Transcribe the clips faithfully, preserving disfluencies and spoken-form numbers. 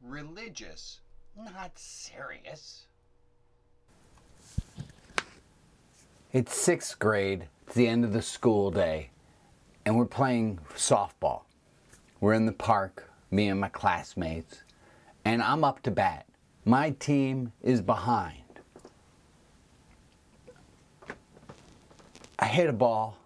religious, not serious. It's sixth grade, it's the end of the school day, and we're playing softball. We're in the park, me and my classmates, and I'm up to bat. My team is behind. I hit a ball.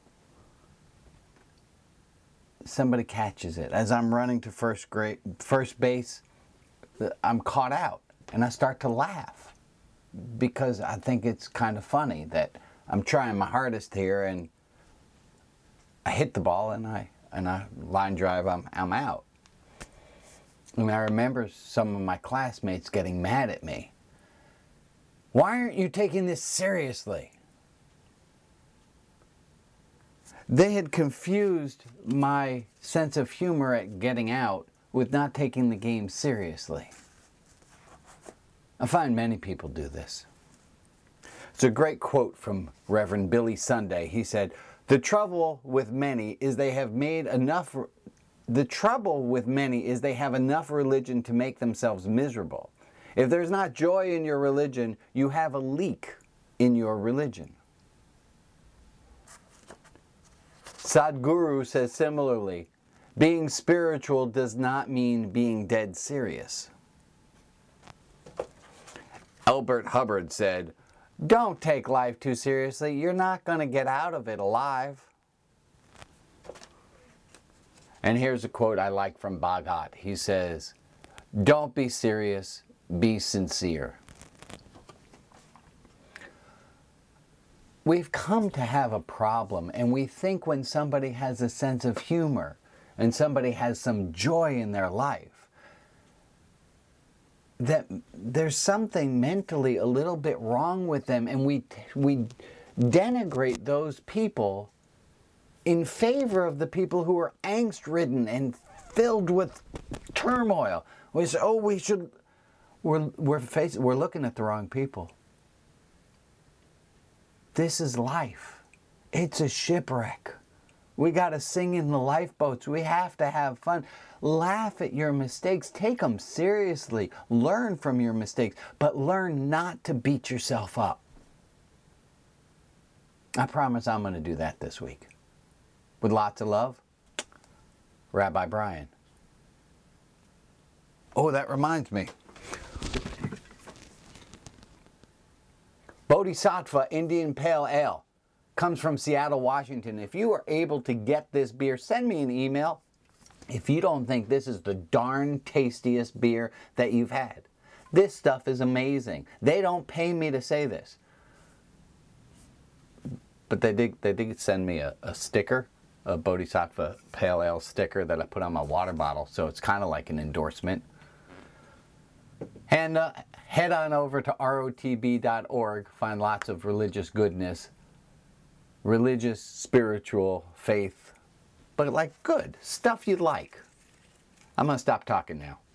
Somebody catches it. As I'm running to first grade, first base, I'm caught out, and I start to laugh because I think it's kind of funny that I'm trying my hardest here, and I hit the ball, and I and I line drive. I'm I'm out. And I remember some of my classmates getting mad at me. Why aren't you taking this seriously? They had confused my sense of humor at getting out with not taking the game seriously. I find many people do this. It's a great quote from Reverend Billy Sunday. He said, "The trouble with many is they have made enough the trouble with many is they have enough religion to make themselves miserable. If there's not joy in your religion, you have a leak in your religion." Sadhguru says similarly, being spiritual does not mean being dead serious. Elbert Hubbard said, don't take life too seriously. You're not going to get out of it alive. And here's a quote I like from Bhagat. He says, don't be serious, be sincere. We've come to have a problem, and we think when somebody has a sense of humor and somebody has some joy in their life, that there's something mentally a little bit wrong with them, and we we denigrate those people in favor of the people who are angst-ridden and filled with turmoil. We say, oh, we should, we're, we're, facing, we're looking at the wrong people. This is life. It's a shipwreck. We got to sing in the lifeboats. We have to have fun. Laugh at your mistakes. Take them seriously. Learn from your mistakes, but learn not to beat yourself up. I promise I'm going to do that this week. With lots of love, Rabbi Brian. Oh, that reminds me. Bodhisattva Indian Pale Ale comes from Seattle, Washington. If you are able to get this beer, send me an email if you don't think this is the darn tastiest beer that you've had. This stuff is amazing. They don't pay me to say this. But they did, they did send me a, a sticker, a Bodhisattva Pale Ale sticker that I put on my water bottle, so it's kind of like an endorsement. And uh, head on over to R O T B dot org, find lots of religious goodness, religious, spiritual, faith, but like good, stuff you'd like. I'm going to stop talking now.